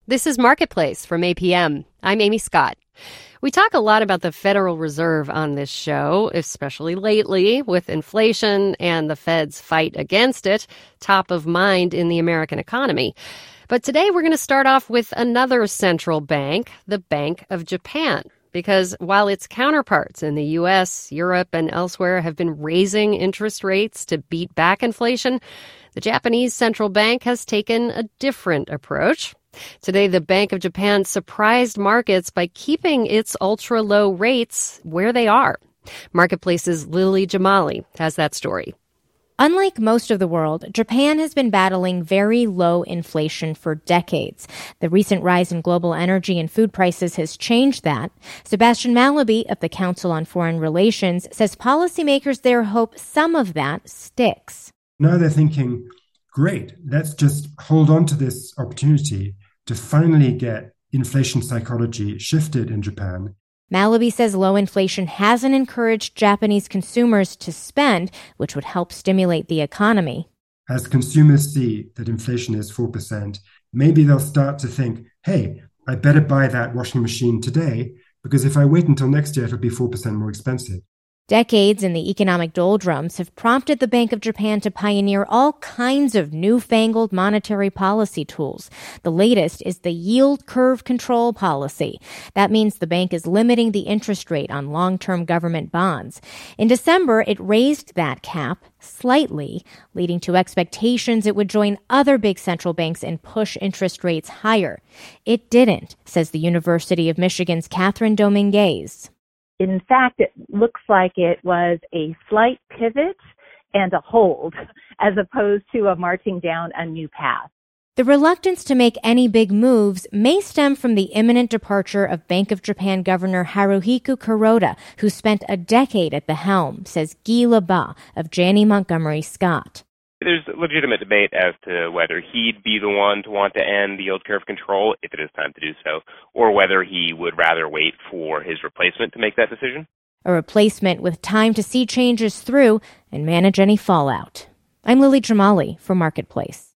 This is Marketplace from APM. I'm Amy Scott. We talk a lot about the Federal Reserve on this show, especially lately with inflation and the Fed's fight against it, top of mind in the American economy. But today we're going to start off with another central bank, the Bank of Japan. Because while its counterparts in the U.S., Europe, and elsewhere have been raising interest rates to beat back inflation, the Japanese central bank has taken a different approach. Today, the Bank of Japan surprised markets by keeping its ultra-low rates where they are. Marketplace's Lily Jamali has that story. Unlike most of the world, Japan has been battling very low inflation for decades. The recent rise in global energy and food prices has changed that. Sebastian Mallaby of the Council on Foreign Relations says policymakers there hope some of that sticks. Now they're thinking, great, let's just hold on to this opportunity to finally get inflation psychology shifted in Japan. Mallaby says low inflation hasn't encouraged Japanese consumers to spend, which would help stimulate the economy. As consumers see that inflation is 4%, maybe they'll start to think, hey, I better buy that washing machine today, because if I wait until next year, it'll be 4% more expensive. Decades in the economic doldrums have prompted the Bank of Japan to pioneer all kinds of newfangled monetary policy tools. The latest is the yield curve control policy. That means the bank is limiting the interest rate on long-term government bonds. In December, it raised that cap slightly, leading to expectations it would join other big central banks and push interest rates higher. It didn't, says the University of Michigan's Catherine Dominguez. In fact, it looks like it was a slight pivot and a hold as opposed to a marching down a new path. The reluctance to make any big moves may stem from the imminent departure of Bank of Japan Governor Haruhiko Kuroda, who spent a decade at the helm, says Guy Lebas of Janney Montgomery Scott. There's legitimate debate as to whether he'd be the one to want to end the yield curve control if it is time to do so, or whether he would rather wait for his replacement to make that decision. A replacement with time to see changes through and manage any fallout. I'm Lily Jamali for Marketplace.